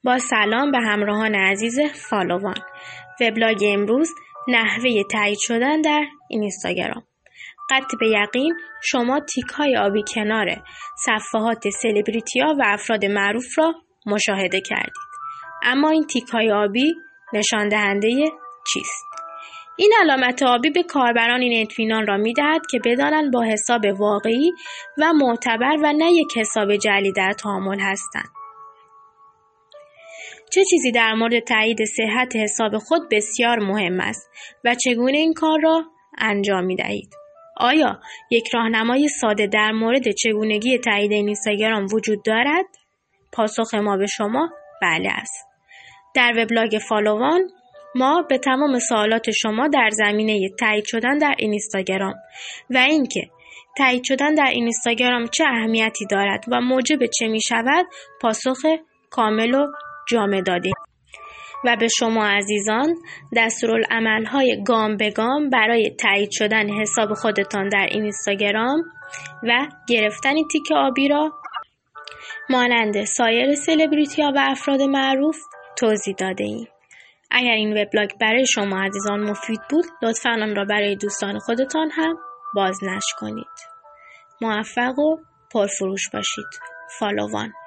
با سلام به همراهان عزیز فالووان. وبلاگ امروز نحوه تایید شدن در اینستاگرام. قطع به یقین شما تیک های آبی کنار صفحات سلبریتی ها و افراد معروف را مشاهده کردید. اما این تیک های آبی نشان دهنده چیست؟ این علامت آبی به کاربران این اطمینان را می‌دهد که بدانند با حساب واقعی و معتبر و نه یک حساب جعلی در تعامل هستند. چه چیزی در مورد تایید صحت حساب خود بسیار مهم است و چگونه این کار را انجام می‌دهید؟ آیا یک راهنمای ساده در مورد چگونگی تایید اینستاگرام وجود دارد؟ پاسخ ما به شما بله است. در وبلاگ فالووان ما به تمام سوالات شما در زمینه تایید شدن در اینستاگرام و اینکه تایید شدن در اینستاگرام چه اهمیتی دارد و موجب چه می شود پاسخ کامل و جامع دادیم و به شما عزیزان دستورالعمل‌های گام به گام برای تایید شدن حساب خودتان در اینستاگرام و گرفتن تیک آبی را مانند سایر سلبریتی ها و افراد معروف توضیح داده ایم. اگر این وبلاگ برای شما عزیزان مفید بود لطفاً آن را برای دوستان خودتان هم بازنشر کنید. موفق و پرفروش باشید. فالووان.